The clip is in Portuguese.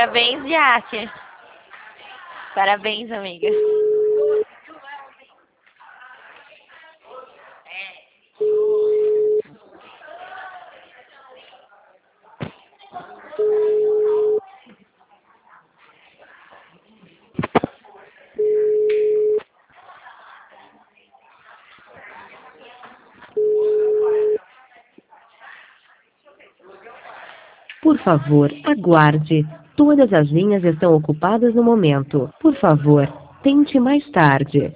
Parabéns, Yatia. Parabéns, amiga. Por favor, aguarde. Todas as linhas estão ocupadas no momento. Por favor, tente mais tarde.